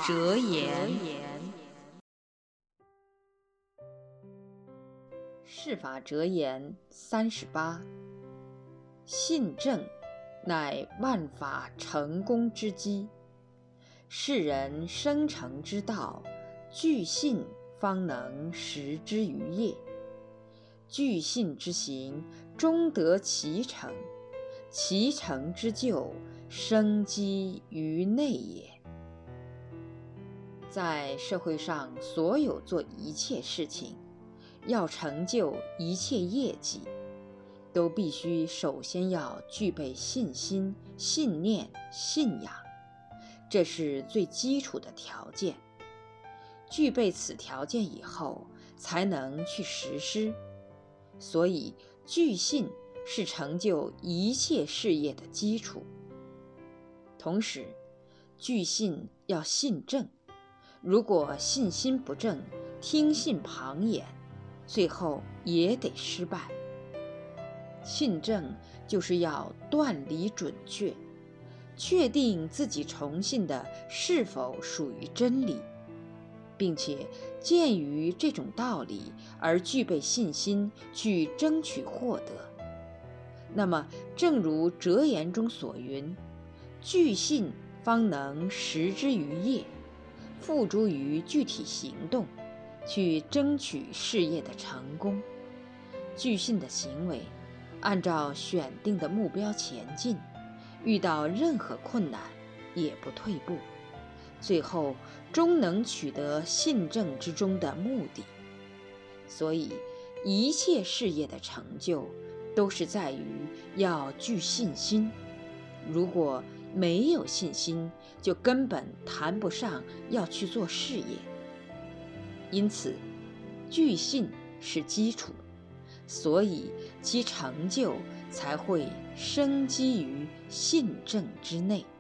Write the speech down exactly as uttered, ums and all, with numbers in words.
哲言。 世法哲言三十八：信正，乃万法成功之基。世人生成之道，具信方能实之于业。具信之行，终得其成；其成之就，生机于内也。在社会上，所有做一切事情，要成就一切业绩，都必须首先要具备信心、信念、信仰，这是最基础的条件。具备此条件以后，才能去实施。所以，具信是成就一切事业的基础。同时，具信要信正。如果信心不正，听信旁言，最后也得失败。信正就是要断理准确，确定自己崇信的是否属于真理，并且鉴于这种道理而具备信心去争取获得。那么，正如哲言中所云：具信方能实之于业，付诸于具体行动，去争取事业的成功。具信的行为，按照选定的目标前进，遇到任何困难也不退步，最后终能取得信正之中的目的。所以，一切事业的成就，都是在于要具信心。如果没有信心，就根本谈不上要去做事业。因此，具信是基础，所以其成就才会生机于信正之内。